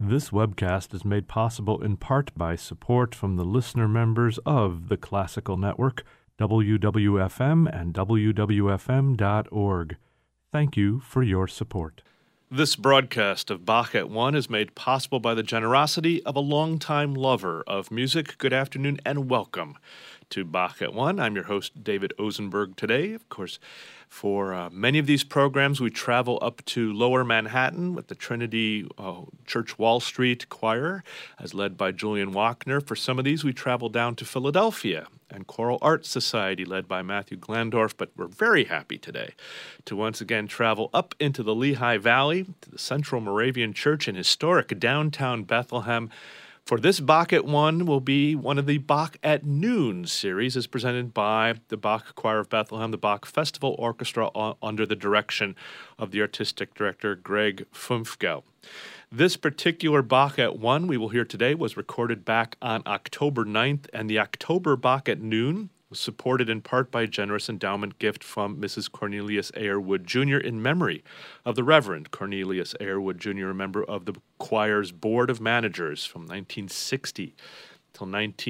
This webcast is made possible in part by support from the listener members of the Classical Network, WWFM and WWFM.org. Thank you for your support. This broadcast of Bach at One is made possible by the generosity of a longtime lover of music. Good afternoon and welcome to Bach at One. I'm your host, David Ozenberg, today. Of course, for many of these programs, we travel up to Lower Manhattan with the Trinity Church Wall Street Choir, as led by Julian Wachner. For some of these, we travel down to Philadelphia and Choral Arts Society, led by Matthew Glandorf. But we're very happy today to once again travel up into the Lehigh Valley to the Central Moravian Church in historic downtown Bethlehem. For this Bach at One will be one of the Bach at Noon series, as presented by the Bach Choir of Bethlehem, the Bach Festival Orchestra, under the direction of the artistic director Greg Fünfgelt. This particular Bach at One we will hear today was recorded back on October 9th, and the October Bach at Noon was supported in part by a generous endowment gift from Mrs. Cornelius Airwood Jr. in memory of the Reverend Cornelius Airwood Jr., a member of the choir's Board of Managers from 1960 till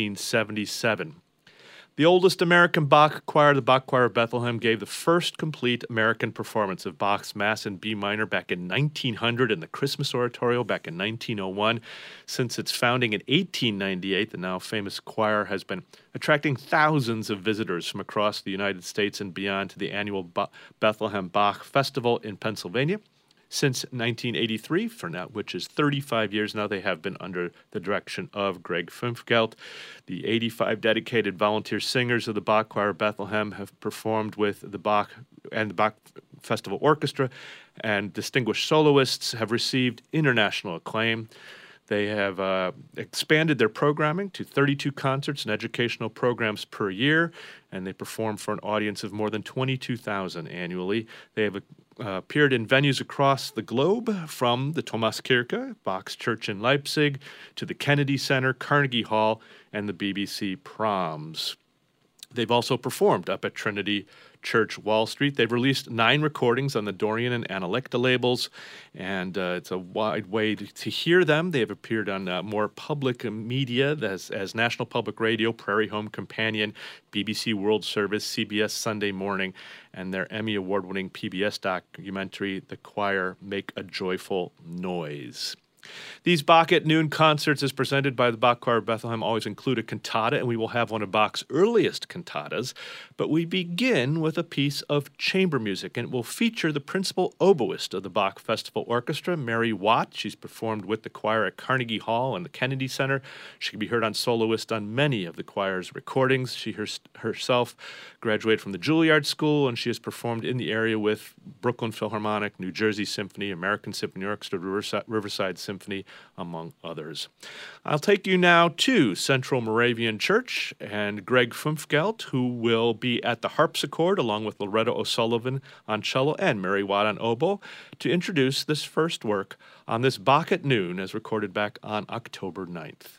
1977. The oldest American Bach choir, the Bach Choir of Bethlehem, gave the first complete American performance of Bach's Mass in B minor back in 1900 in the Christmas Oratorio back in 1901. Since its founding in 1898, the now famous choir has been attracting thousands of visitors from across the United States and beyond to the annual Bethlehem Bach Festival in Pennsylvania. Since 1983, for now, which is 35 years now, they have been under the direction of Greg Fünfgelt. The 85 dedicated volunteer singers of the Bach Choir of Bethlehem have performed with the Bach and the Bach Festival Orchestra, and distinguished soloists have received international acclaim. They have expanded their programming to 32 concerts and educational programs per year, and they perform for an audience of more than 22,000 annually. They have appeared in venues across the globe, from the Thomaskirche, Bach's church in Leipzig, to the Kennedy Center, Carnegie Hall, and the BBC Proms. They've also performed up at Trinity Church Wall Street. They've released 9 recordings on the Dorian and Analecta labels, and it's a wide way to hear them. They have appeared on more public media as National Public Radio, Prairie Home Companion, BBC World Service, CBS Sunday Morning, and their Emmy Award-winning PBS documentary, The Choir Make a Joyful Noise. These Bach at Noon concerts, as presented by the Bach Choir of Bethlehem, always include a cantata, and we will have one of Bach's earliest cantatas. But we begin with a piece of chamber music, and it will feature the principal oboist of the Bach Festival Orchestra, Mary Watt. She's performed with the choir at Carnegie Hall and the Kennedy Center. She can be heard on soloist on many of the choir's recordings. She herself graduated from the Juilliard School, and she has performed in the area with Brooklyn Philharmonic, New Jersey Symphony, American Symphony Orchestra, Riverside Symphony, among others. I'll take you now to Central Moravian Church and Greg Fünfgelt, who will be at the harpsichord along with Loretta O'Sullivan on cello and Mary Watt on oboe, to introduce this first work on this Bach at Noon, as recorded back on October 9th.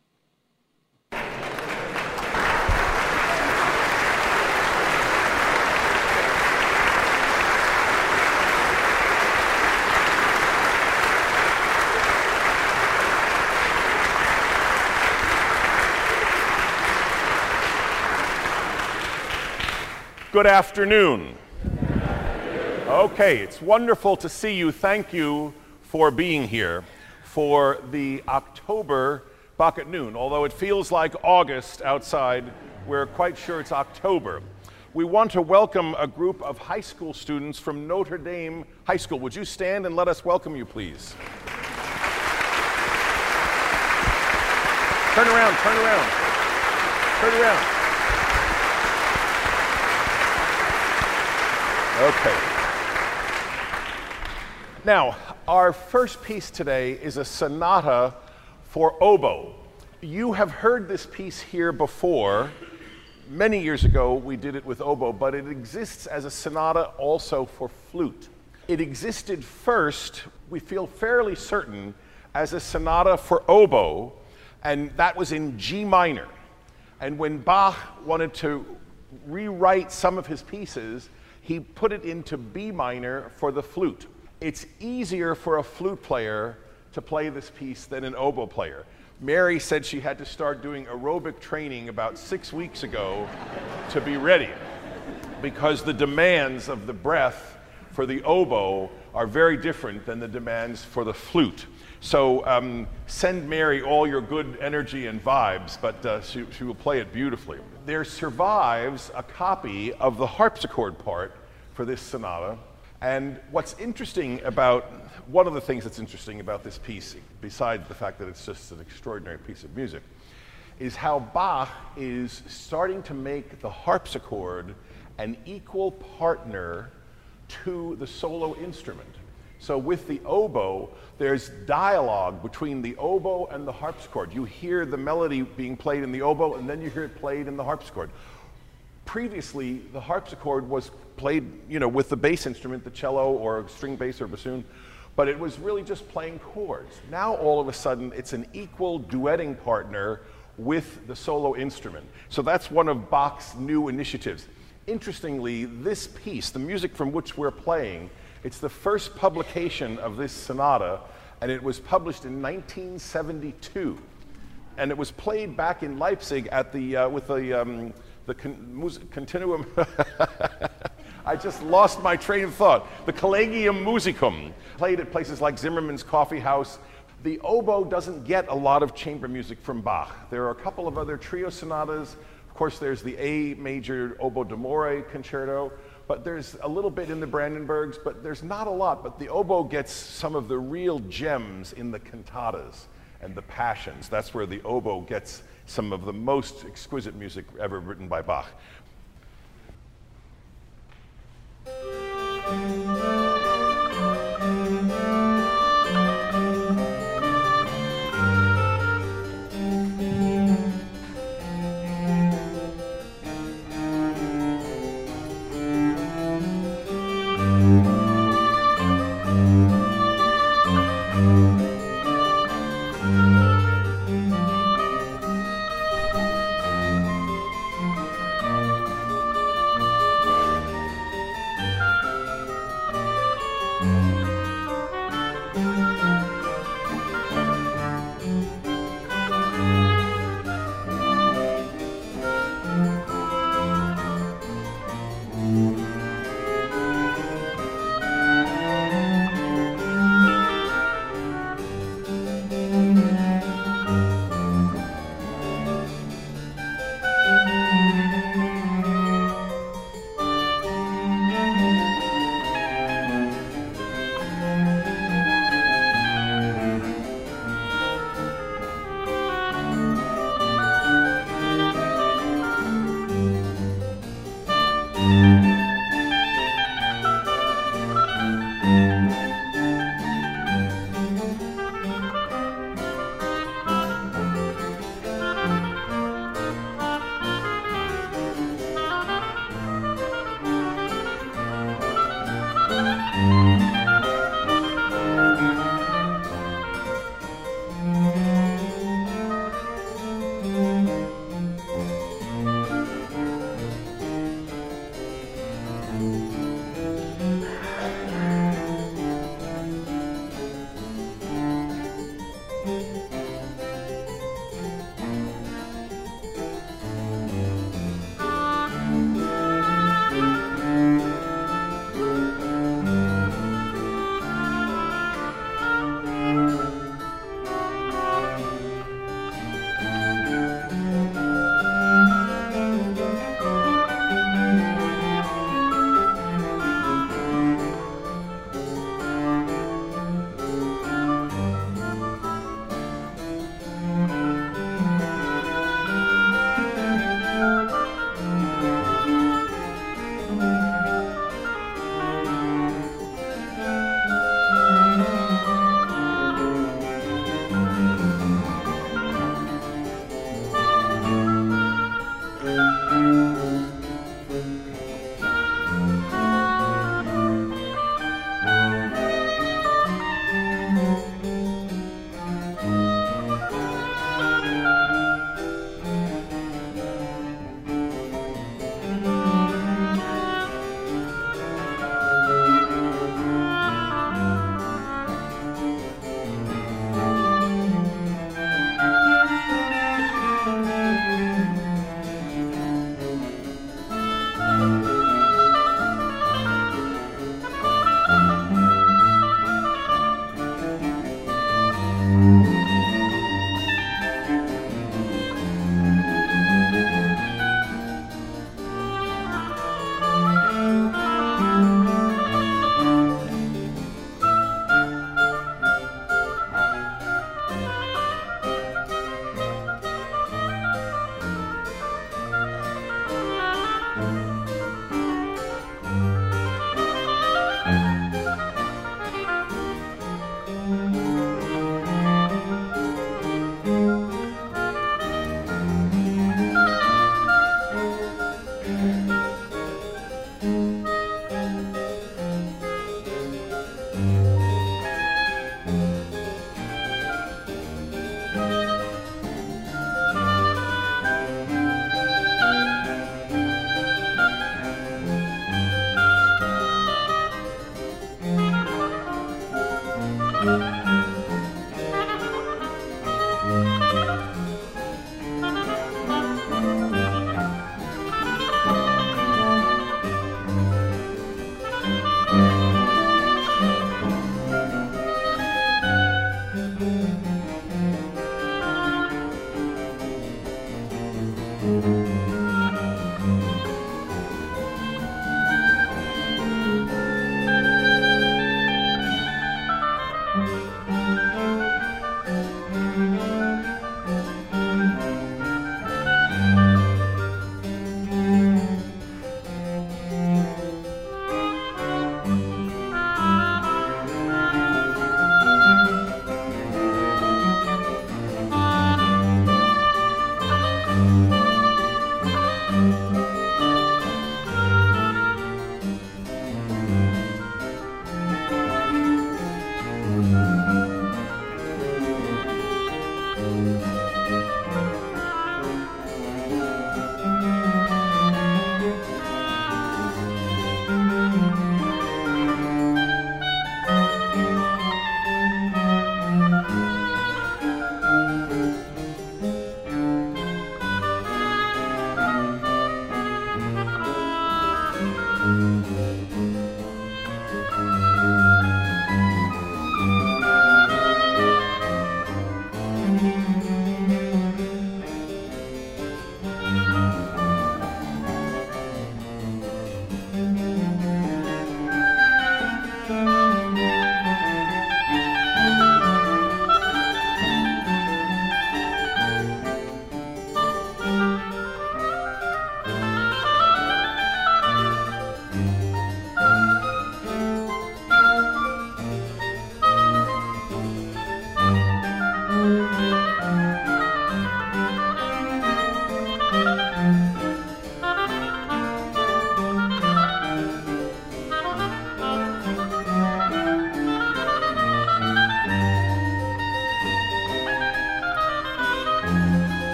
Good afternoon. Okay, it's wonderful to see you. Thank you for being here for the October Bach at Noon. Although it feels like August outside, we're quite sure it's October. We want to welcome a group of high school students from Notre Dame High School. Would you stand and let us welcome you, please? Turn around, turn around, turn around. Okay. Now, our first piece today is a sonata for oboe. You have heard this piece here before. Many years ago, we did it with oboe, but it exists as a sonata also for flute. It existed first, we feel fairly certain, as a sonata for oboe, and that was in G minor. And when Bach wanted to rewrite some of his pieces, he put it into B minor for the flute. It's easier for a flute player to play this piece than an oboe player. Mary said she had to start doing aerobic training about 6 weeks ago to be ready, because the demands of the breath for the oboe are very different than the demands for the flute. So send Mary all your good energy and vibes, but she will play it beautifully. There survives a copy of the harpsichord part for this sonata. And what's interesting about, one of the things that's interesting about this piece, besides the fact that it's just an extraordinary piece of music, is how Bach is starting to make the harpsichord an equal partner to the solo instrument. So with the oboe, there's dialogue between the oboe and the harpsichord. You hear the melody being played in the oboe, and then you hear it played in the harpsichord. Previously, the harpsichord was played, with the bass instrument, the cello or string bass or bassoon, but it was really just playing chords. Now, all of a sudden, it's an equal duetting partner with the solo instrument. So that's one of Bach's new initiatives. Interestingly, this piece, the music from which we're playing, it's the first publication of this sonata, and it was published in 1972. And it was played back in Leipzig at the Continuum. I just lost my train of thought. The Collegium Musicum, played at places like Zimmermann's Coffee House. The oboe doesn't get a lot of chamber music from Bach. There are a couple of other trio sonatas. Of course, there's the A major oboe d'amore concerto, but there's a little bit in the Brandenburgs, but there's not a lot. But the oboe gets some of the real gems in the cantatas and the passions. That's where the oboe gets some of the most exquisite music ever written by Bach.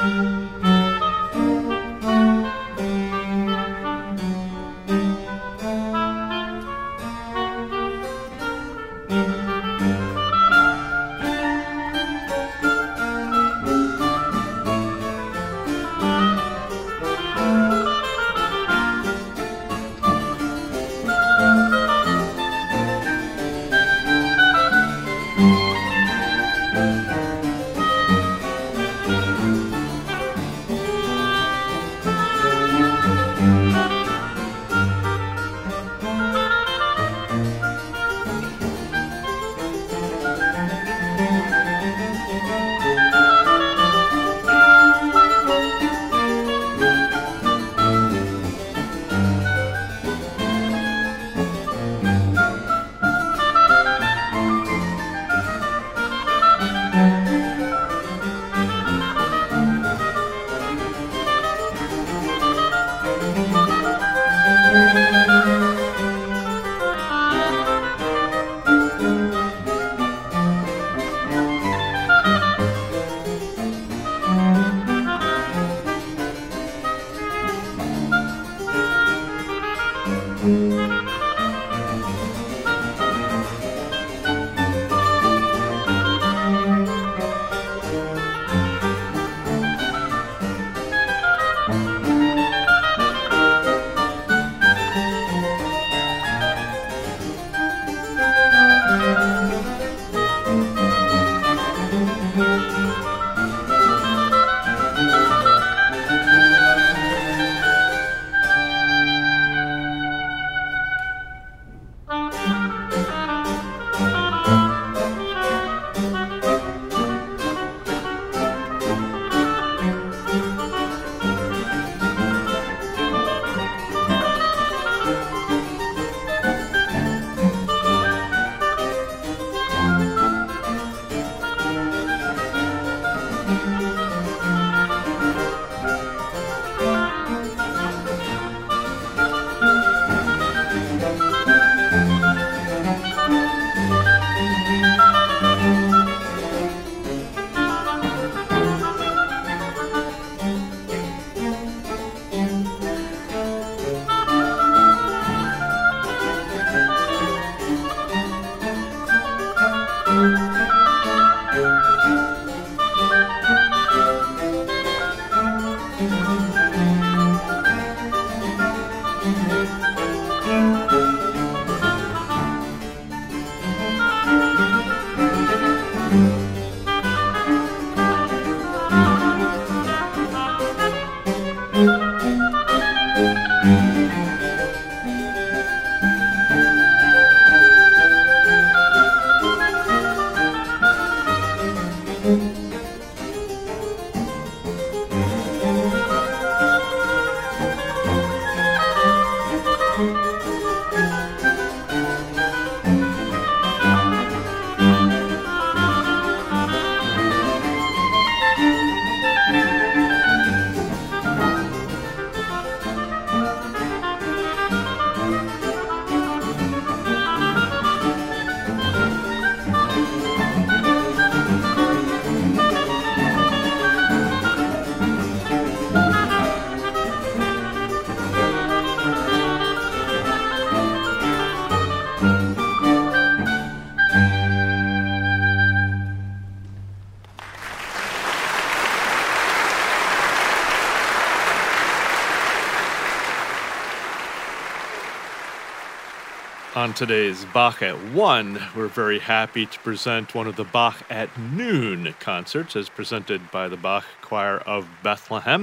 On today's Bach at 1, we're very happy to present one of the Bach at Noon concerts as presented by the Bach Choir of Bethlehem.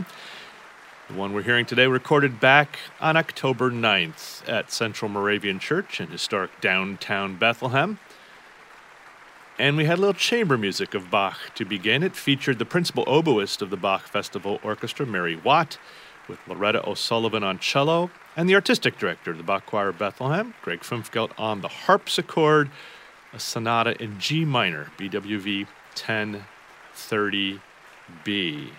The one we're hearing today recorded back on October 9th at Central Moravian Church in historic downtown Bethlehem. And we had a little chamber music of Bach to begin. It featured the principal oboist of the Bach Festival Orchestra, Mary Watt, with Loretta O'Sullivan on cello, and the artistic director of the Bach Choir of Bethlehem, Greg Fumfgelt, on the harpsichord, a sonata in G minor, BWV 1030B.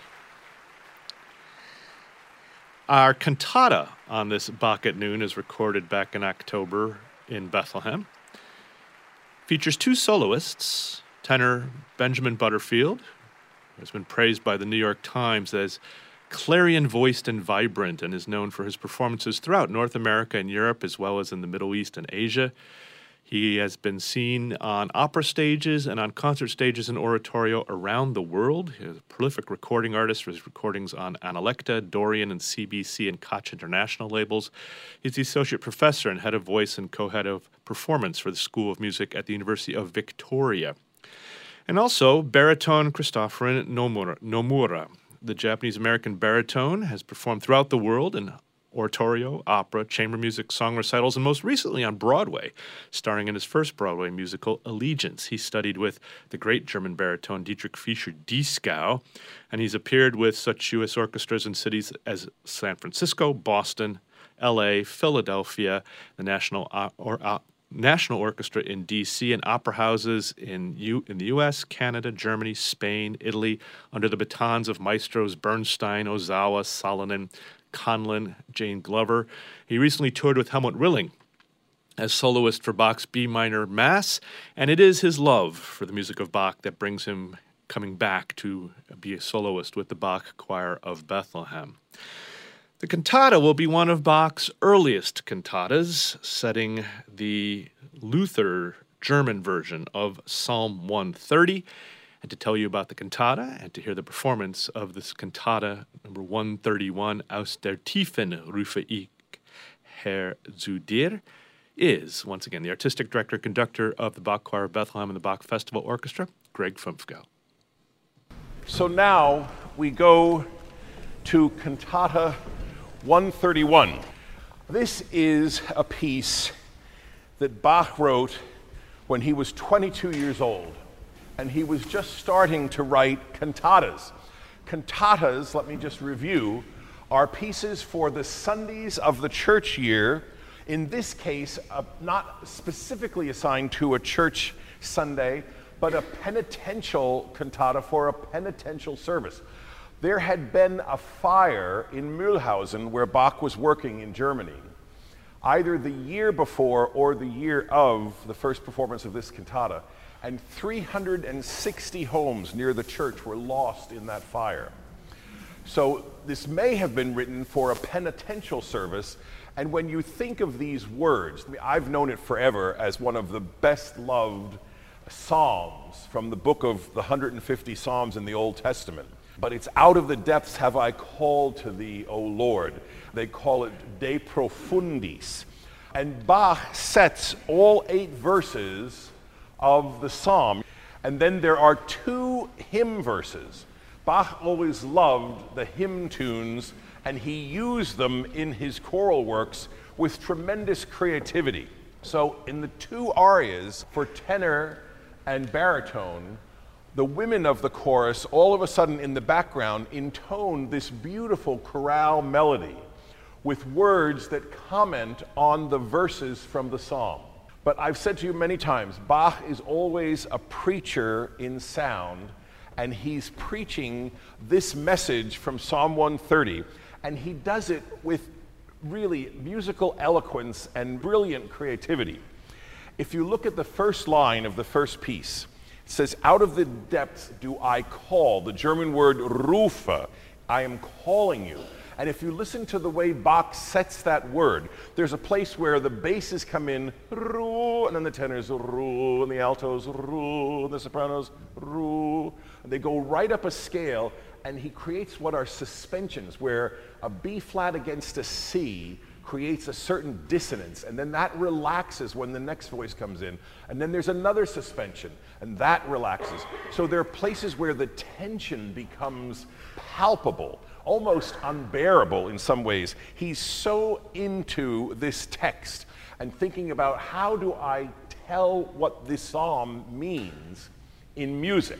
Our cantata on this Bach at Noon is recorded back in October in Bethlehem. Features two soloists, tenor Benjamin Butterfield, has been praised by the New York Times as clarion-voiced and vibrant, and is known for his performances throughout North America and Europe, as well as in the Middle East and Asia. He has been seen on opera stages and on concert stages and oratorio around the world. He is a prolific recording artist with recordings on Analecta, Dorian, and CBC and Koch International labels. He's the associate professor and head of voice and co-head of performance for the School of Music at the University of Victoria. And also, baritone Christopherin Nomura. The Japanese-American baritone has performed throughout the world in oratorio, opera, chamber music, song recitals, and most recently on Broadway, starring in his first Broadway musical, Allegiance. He studied with the great German baritone Dietrich Fischer-Dieskau, and he's appeared with such U.S. orchestras in cities as San Francisco, Boston, L.A., Philadelphia, the National Orchestra in D.C., and opera houses in the U.S., Canada, Germany, Spain, Italy, under the batons of maestros Bernstein, Ozawa, Salonen, Conlon, Jane Glover. He recently toured with Helmut Rilling as soloist for Bach's B minor Mass, and it is his love for the music of Bach that brings him coming back to be a soloist with the Bach Choir of Bethlehem. The cantata will be one of Bach's earliest cantatas, setting the Luther German version of Psalm 130. And to tell you about the cantata and to hear the performance of this cantata, number 131, Aus der Tiefen rufe ich Herr zu dir, is, once again, the artistic director-conductor of the Bach Choir of Bethlehem and the Bach Festival Orchestra, Greg Fumfgau. So now we go to Cantata 131. This is a piece that Bach wrote when he was 22 years old, and he was just starting to write cantatas. Cantatas, let me just review, are pieces for the Sundays of the church year, in this case, not specifically assigned to a church Sunday, but a penitential cantata for a penitential service. There had been a fire in Mühlhausen where Bach was working in Germany, either the year before or the year of the first performance of this cantata, and 360 homes near the church were lost in that fire. So this may have been written for a penitential service, and when you think of these words, I've known it forever as one of the best loved psalms from the book of the 150 Psalms in the Old Testament. But it's out of the depths have I called to thee, O Lord. They call it De Profundis. And Bach sets all 8 verses of the psalm. And then there are 2 hymn verses. Bach always loved the hymn tunes, and he used them in his choral works with tremendous creativity. So in the 2 arias for tenor and baritone, the women of the chorus all of a sudden in the background intone this beautiful chorale melody with words that comment on the verses from the psalm. But I've said to you many times, Bach is always a preacher in sound, and he's preaching this message from Psalm 130, and he does it with really musical eloquence and brilliant creativity. If you look at the first line of the first piece, it says, out of the depths do I call, the German word rufe, I am calling you. And if you listen to the way Bach sets that word, there's a place where the basses come in, ru, and then the tenors, ru, and the altos, ru, and the sopranos, ru. And they go right up a scale, and he creates what are suspensions, where a B flat against a C creates a certain dissonance, and then that relaxes when the next voice comes in. And then there's another suspension, and that relaxes. So there are places where the tension becomes palpable, almost unbearable in some ways. He's so into this text and thinking about how do I tell what this psalm means in music.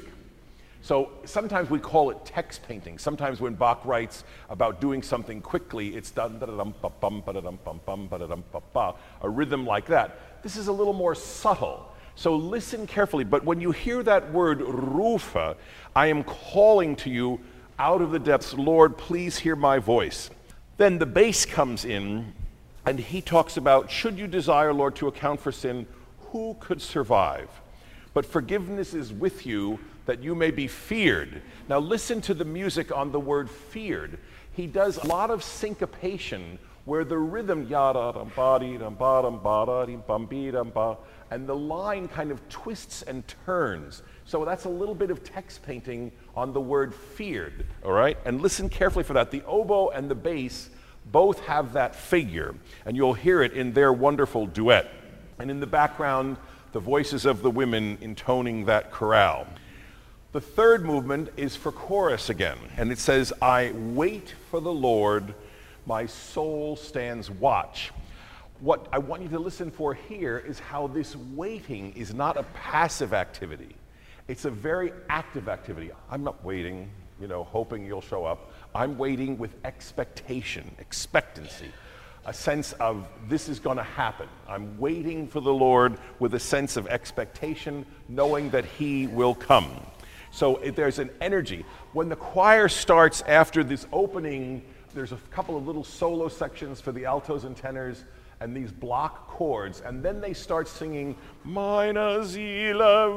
So sometimes we call it text painting. Sometimes when Bach writes about doing something quickly, it's dun da dum ba bum ba dum bum bum ba dum ba ba, a rhythm like that. This is a little more subtle. So listen carefully. But when you hear that word rufe, I am calling to you out of the depths, Lord, please hear my voice. Then the bass comes in, and he talks about, should you desire, Lord, to account for sin, who could survive? But forgiveness is with you that you may be feared. Now listen to the music on the word feared. He does a lot of syncopation where the rhythm and the line kind of twists and turns. So that's a little bit of text painting on the word feared, all right? And listen carefully for that. The oboe and the bass both have that figure, and you'll hear it in their wonderful duet. And in the background, the voices of the women intoning that chorale. The third movement is for chorus again, and it says, I wait for the Lord, my soul stands watch. What I want you to listen for here is how this waiting is not a passive activity. It's a very active activity. I'm not waiting, hoping you'll show up. I'm waiting with expectation, expectancy, a sense of this is going to happen. I'm waiting for the Lord with a sense of expectation, knowing that He will come. So there's an energy. When the choir starts after this opening, there's a couple of little solo sections for the altos and tenors, and these block chords, and then they start singing, Meine Seele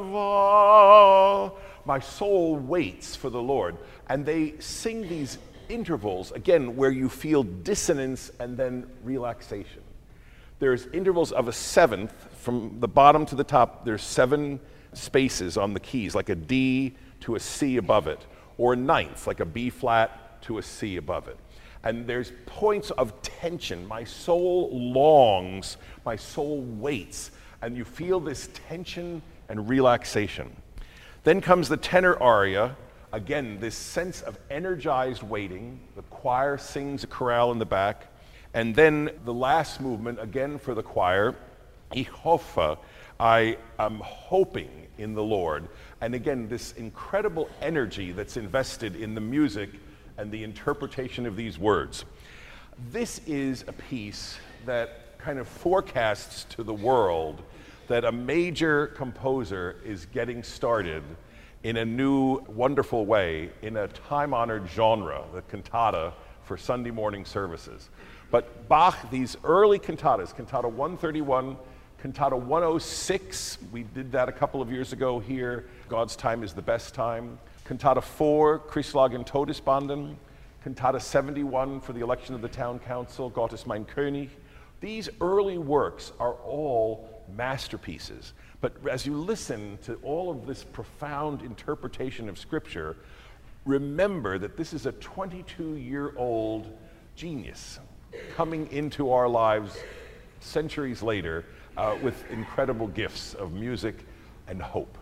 war. My soul waits for the Lord. And they sing these intervals, again, where you feel dissonance and then relaxation. There's intervals of a seventh, from the bottom to the top, there's 7 spaces on the keys, like a D to a C above it, or a ninth, like a B flat to a C above it. And there's points of tension. My soul longs, my soul waits, and you feel this tension and relaxation. Then comes the tenor aria. Again, this sense of energized waiting. The choir sings a chorale in the back. And then the last movement, again for the choir, Ich hoffe, I am hoping in the Lord. And again, this incredible energy that's invested in the music and the interpretation of these words. This is a piece that kind of forecasts to the world that a major composer is getting started in a new, wonderful way, in a time-honored genre, the cantata for Sunday morning services. But Bach, these early cantatas, Cantata 131, Cantata 106, we did that a couple of years ago here, God's Time is the Best Time. Cantata 4, Christlagen Todesbanden, Cantata 71 for the election of the town council, Gott ist mein König. These early works are all masterpieces. But as you listen to all of this profound interpretation of Scripture, remember that this is a 22-year-old genius coming into our lives centuries later with incredible gifts of music and hope.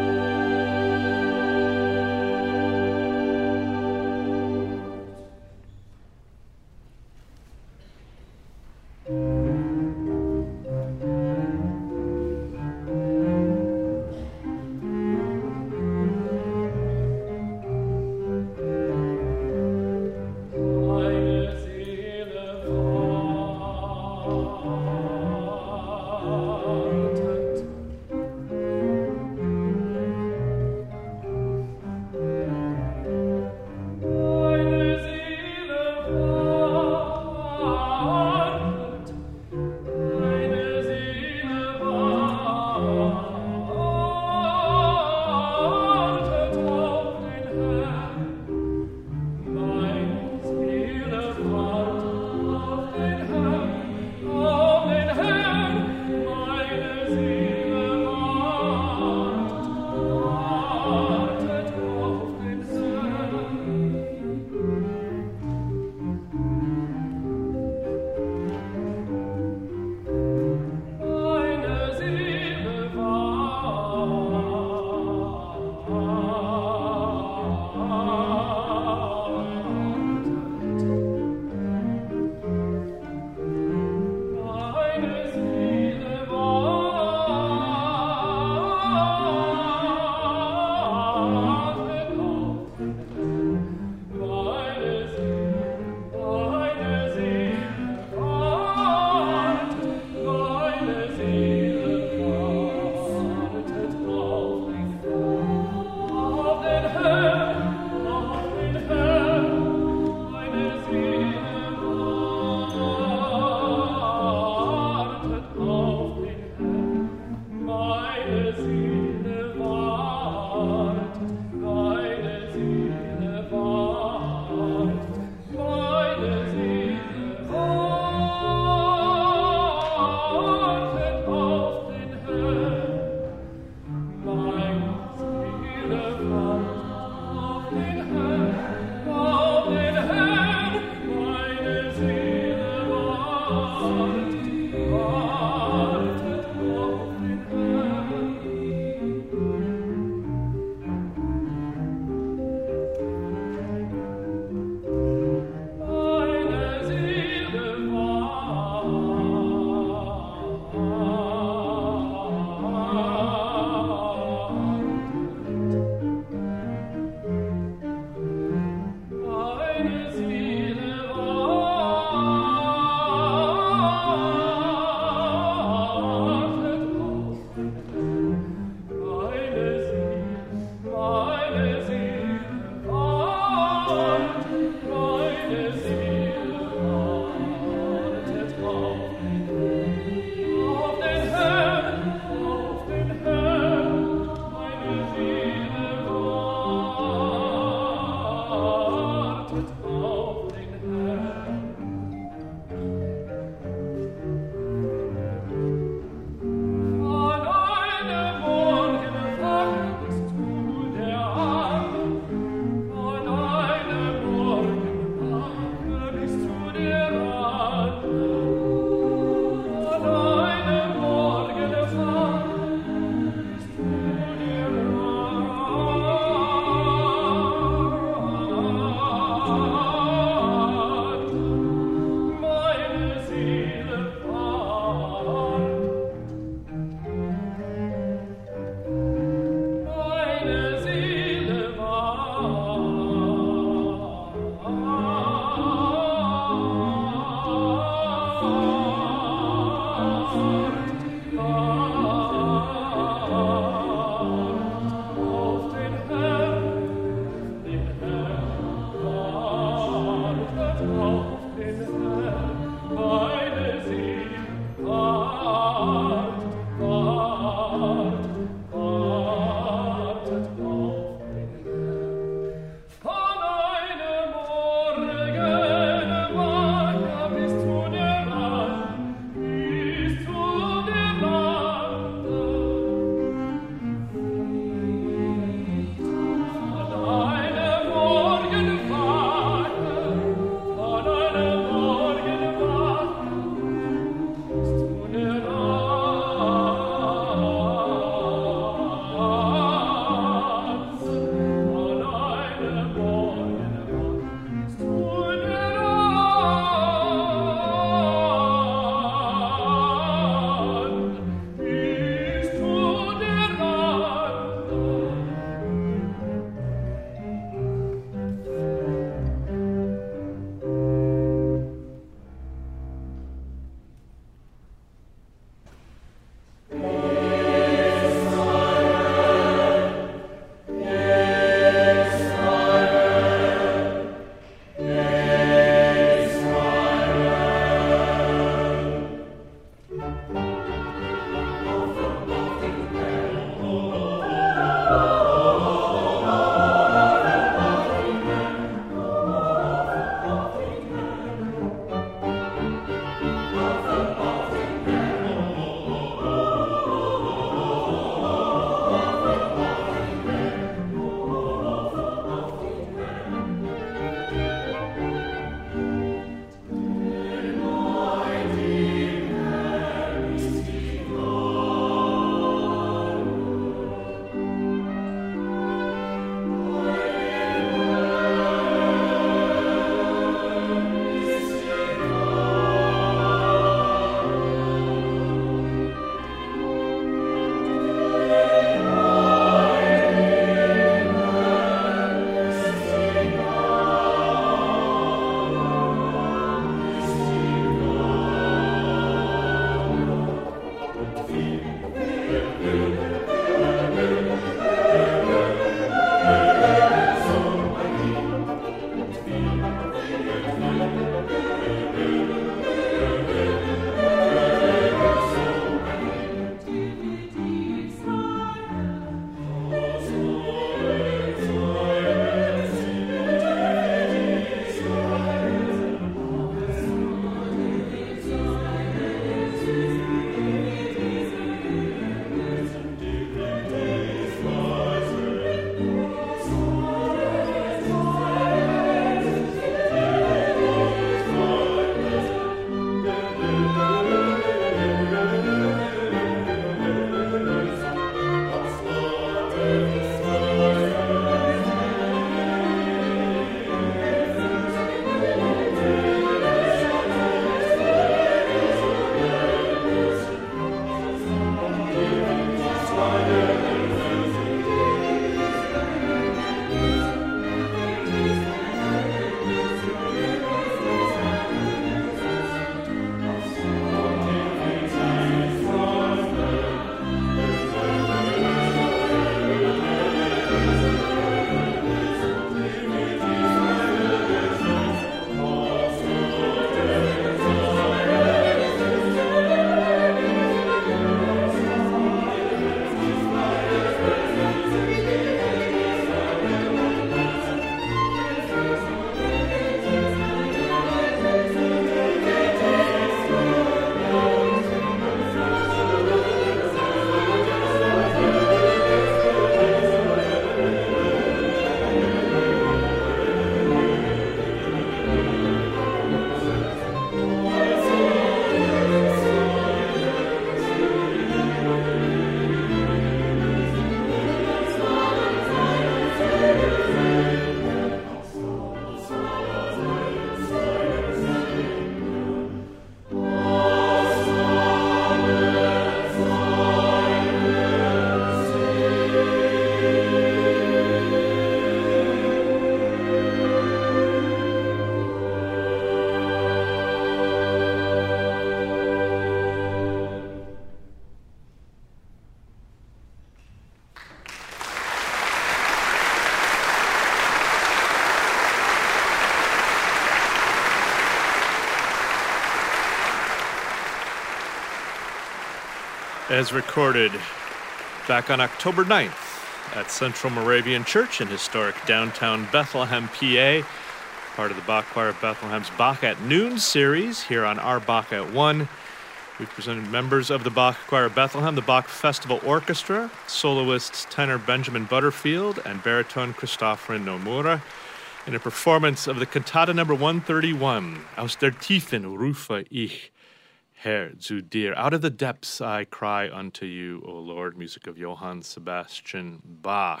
as recorded back on October 9th at Central Moravian Church in historic downtown Bethlehem, PA, part of the Bach Choir of Bethlehem's Bach at Noon series here on our Bach at 1. We've presented members of the Bach Choir of Bethlehem, the Bach Festival Orchestra, soloists tenor Benjamin Butterfield and baritone Christopherin Nomura, in a performance of the cantata number 131, Aus der Tiefen rufe ich, Herr, zu dir. Out of the depths I cry unto you, O Lord, music of Johann Sebastian Bach.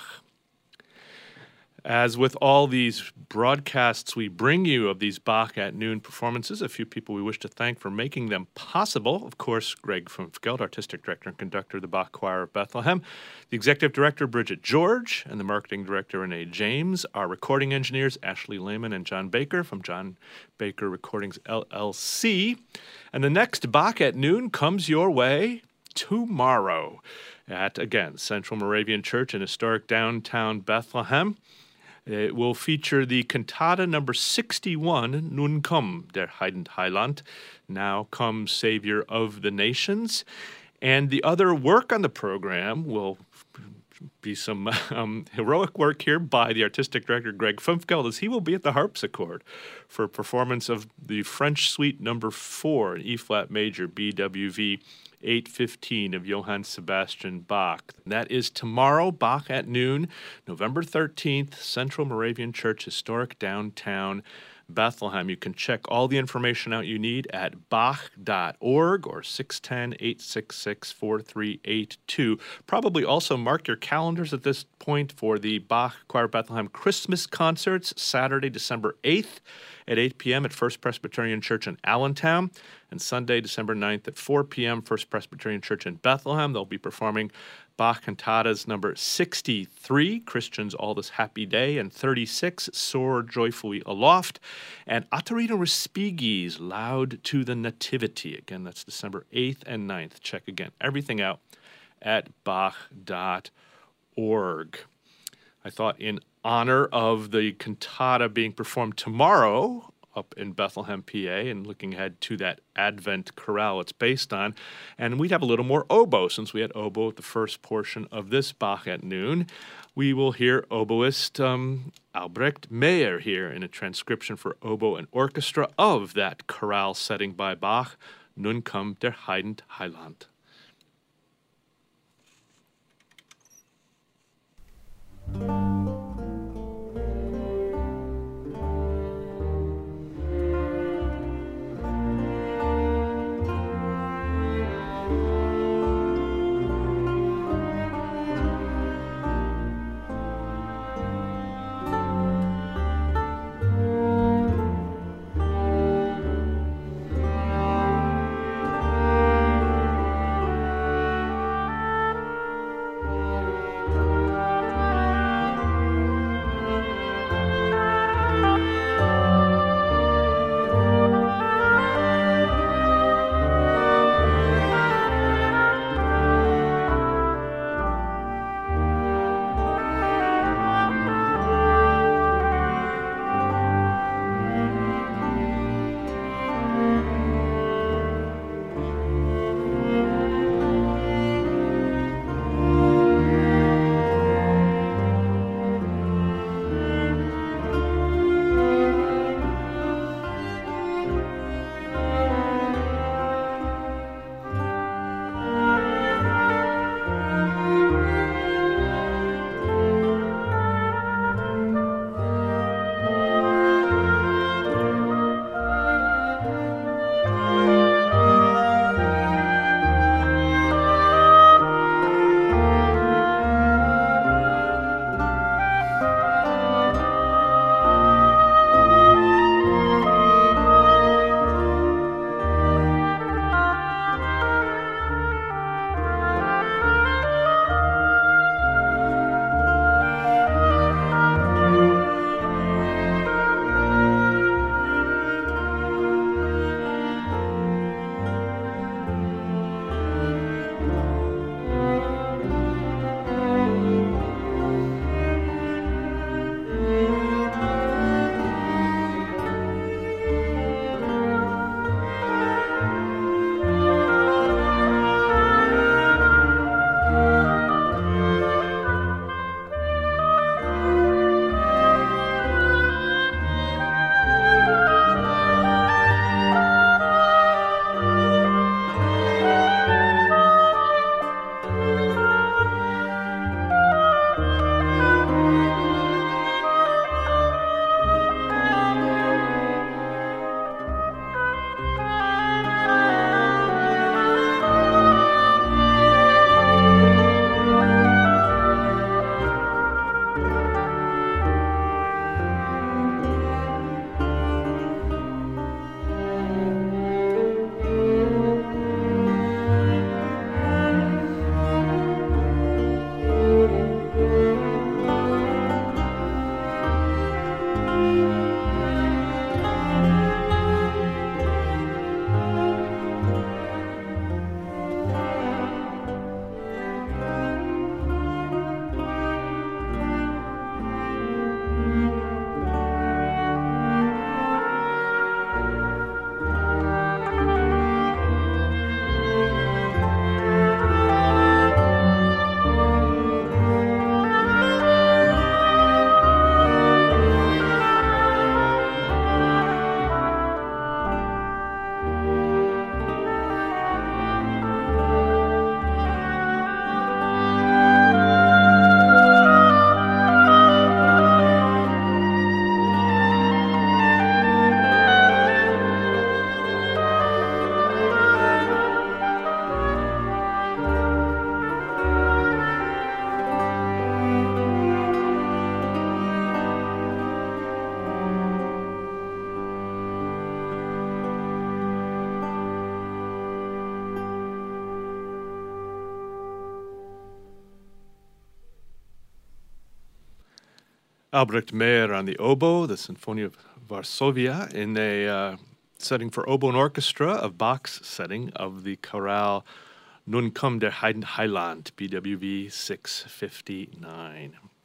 As with all these broadcasts we bring you of these Bach at Noon performances, a few people we wish to thank for making them possible. Of course, Greg Fünfgeld, Artistic Director and Conductor of the Bach Choir of Bethlehem, the Executive Director, Bridget George, and the Marketing Director, Renee James, our recording engineers, Ashley Lehman and John Baker from John Baker Recordings, LLC. And the next Bach at Noon comes your way tomorrow at, again, Central Moravian Church in historic downtown Bethlehem. It will feature the cantata number 61, Nun komm, der Heidend Heiland, Now Come, Savior of the Nations. And the other work on the program will be some heroic work here by the Artistic Director, Greg Fünfgeld, as he will be at the harpsichord for a performance of the French Suite number 4 in E-flat major, BWV 815 of Johann Sebastian Bach. That is tomorrow, Bach at Noon, November 13th, Central Moravian Church, historic downtown Bethlehem. You can check all the information out you need at bach.org or 610-866-4382. Probably also mark your calendars at this point for the Bach Choir Bethlehem Christmas concerts, Saturday, December 8th at 8 p.m. at First Presbyterian Church in Allentown, and Sunday, December 9th at 4 p.m., First Presbyterian Church in Bethlehem. They'll be performing Bach cantatas number 63, Christians All This Happy Day, and 36, Soar Joyfully Aloft, and Atarino Respighi's Loud to the Nativity. Again, that's December 8th and 9th. Check again everything out at bach.org. I thought in honor of the cantata being performed tomorrow up in Bethlehem, PA, and looking ahead to that Advent chorale it's based on. And we'd have a little more oboe, since we had oboe at the first portion of this Bach at Noon. We will hear oboist Albrecht Meyer here in a transcription for oboe and orchestra of that chorale setting by Bach, Nun komm der Heidend Heiland. Albrecht Meyer on the oboe, the Symphony of Varsovia, in a setting for oboe and orchestra of Bach's setting of the chorale Nun kommt der Heiland, BWV 659.